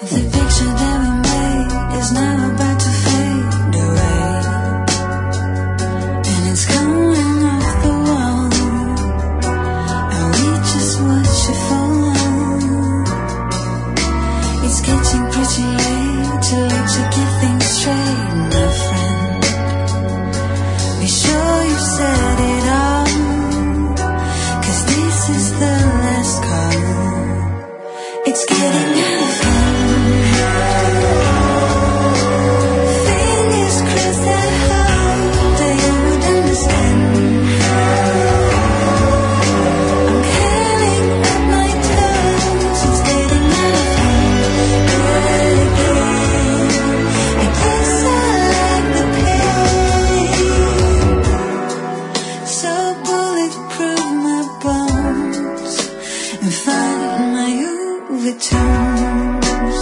The picture that we made is now about to fade away, and it's coming off the wall, and we just watch it fall. It's getting pretty late, too late to get things straight, my friend. Be sure you said it all, 'cause this is the last call. It's getting out of hand. Fingers crossed that hope that you would understand. I'm curling up my toes. It's getting out of hand. I guess I like the pain. So bulletproof my bones and find my overtones.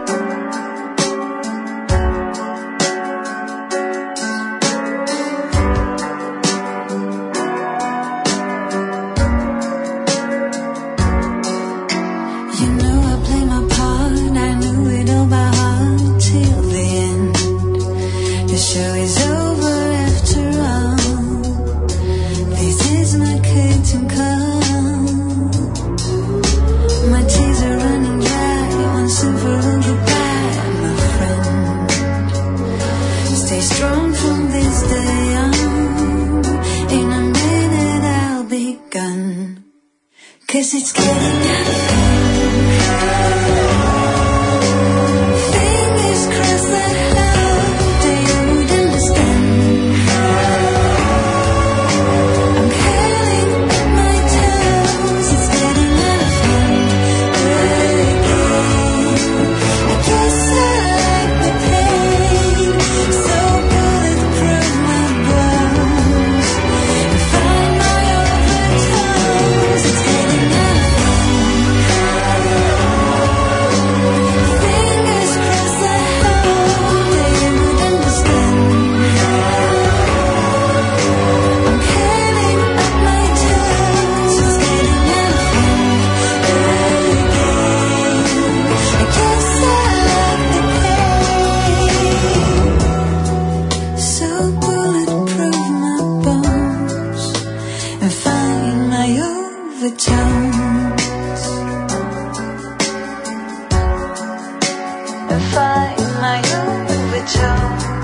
You know I played my part, I knew it all by heart till the end. The show is over after all. This is my curtain call. My tears are running dry, once and for all goodbye, my friend. Stay strong from this day on. In a minute I'll be gone, 'cause it's getting out of hand. Fingers crossed that hope that you would understand. I'm curling up my toes. It's getting out of hand. I guess I like the pain. So bulletproof my bones. Find my overtones. It's getting out of hand. Fingers crossed I hope that you would understand. I'm curling up my toes. It's getting out of hand. I guess I like the pain. So bulletproof my bones and find my overtones. And find my overtones.